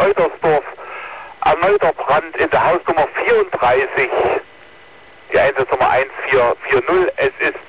Neutersdorf. Erneuter Brand in der Hausnummer 34. Die Einsatznummer 1440. Es ist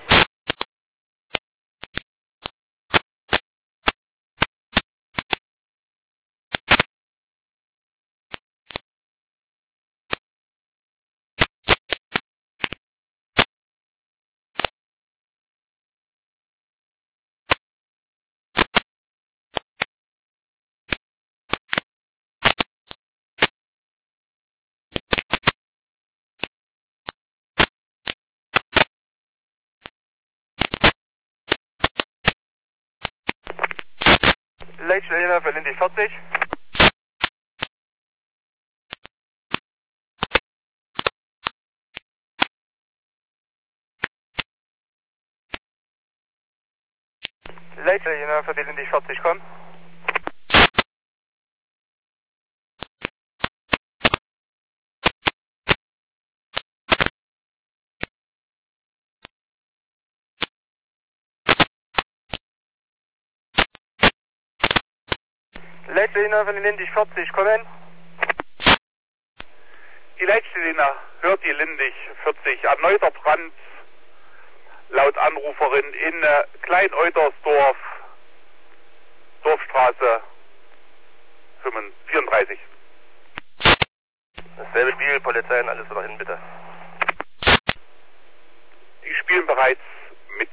Leitstelle für Lindig 40. Leitstelle für Lindig 40, komm. Leitstelle für Lindig 40, kommen. die Leitstelle hört die Lindig 40. Erneuter Brand laut Anruferin in Klein-Eutersdorf, Dorfstraße 34. Dasselbe Spiel, Polizei und alles wieder hin, bitte. Die spielen bereits mit.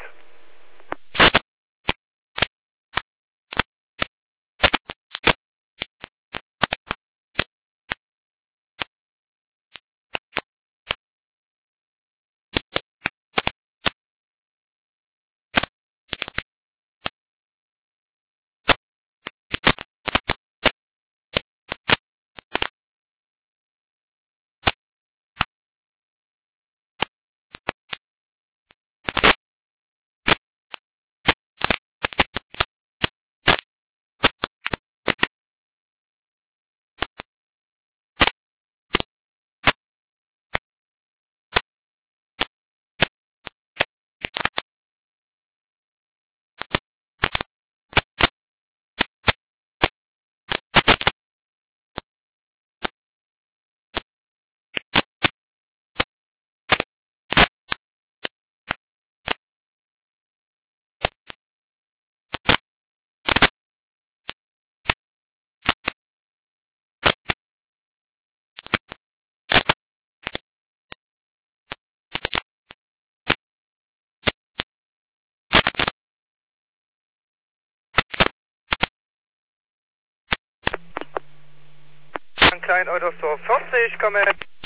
Klein-Eutersdorf 40, kommen.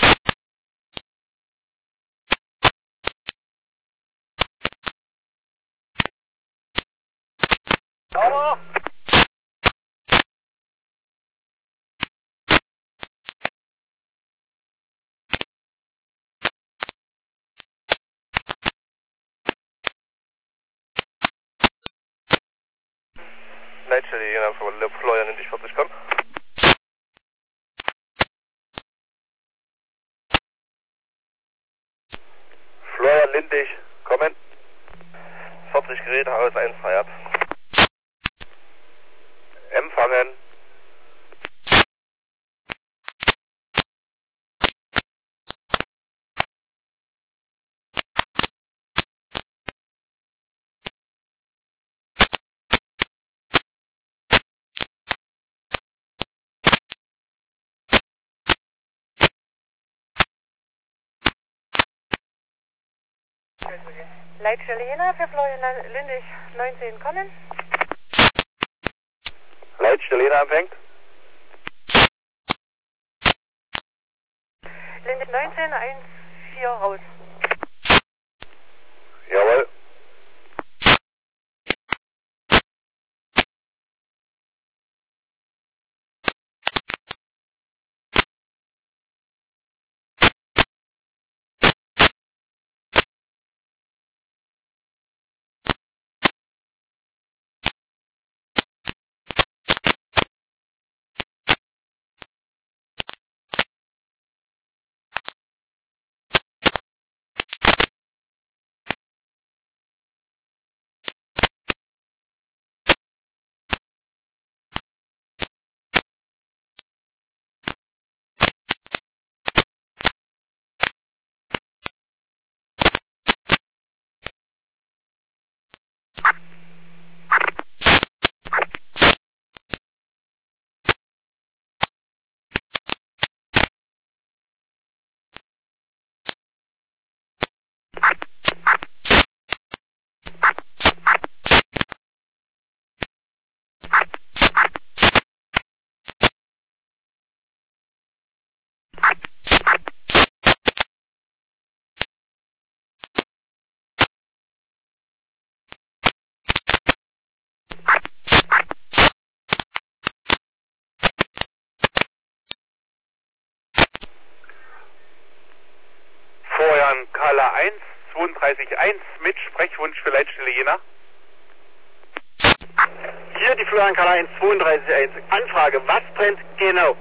Sauber. Leitstelle für Florian Lindig 40, komm. Florian Lindig, kommen. 40 Geräte, Haus 1 frei ab. Empfangen. Leitstelle Jena für Florian Lindig 19, kommen. Leitstelle empfängt. Lindig 19, 1-4 raus. Jawohl. Kala 1, 32.1 mit Sprechwunsch für Leitstelle Jena. Hier die Florian Kala 1, 32.1. Anfrage, was brennt genau?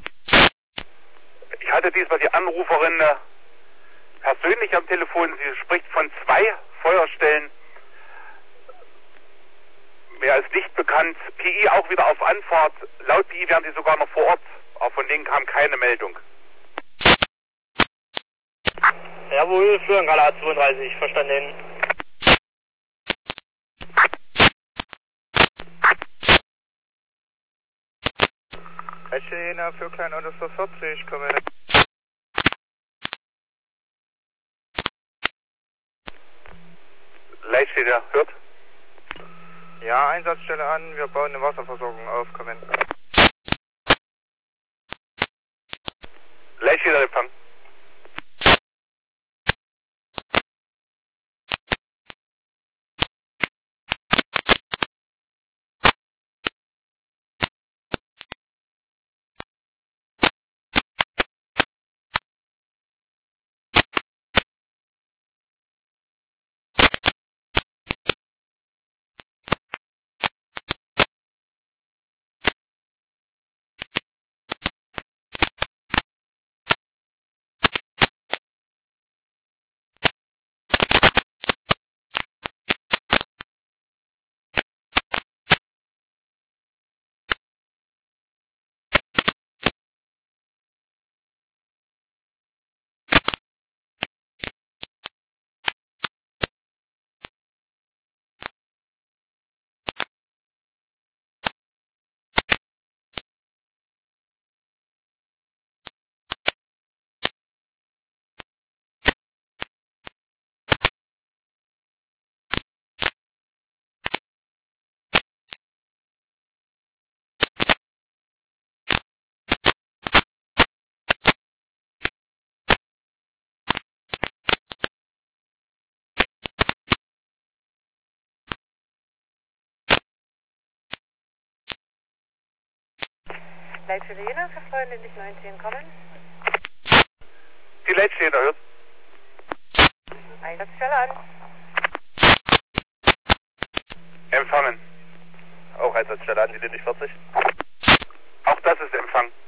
Ich hatte diesmal die Anruferin persönlich am Telefon. Sie spricht von 2 Feuerstellen. Mehr als nicht bekannt. PI auch wieder auf Anfahrt. Laut PI wären sie sogar noch vor Ort. Aber von denen kam keine Meldung. Jawohl, Florian Kala 32, verstanden. Leitstelle Jena für Kleinautos für 40, komme. Leitstelle hört. Ja, Einsatzstelle an, wir bauen eine Wasserversorgung auf, kommen. Leitstelle Empfang. Leitstelle Jena für Florian Lindig 19 kommen. Die Leitstelle hört. Einsatzstelle an. Empfangen. Auch Einsatzstelle an, die Lindig 40. Auch das ist Empfang.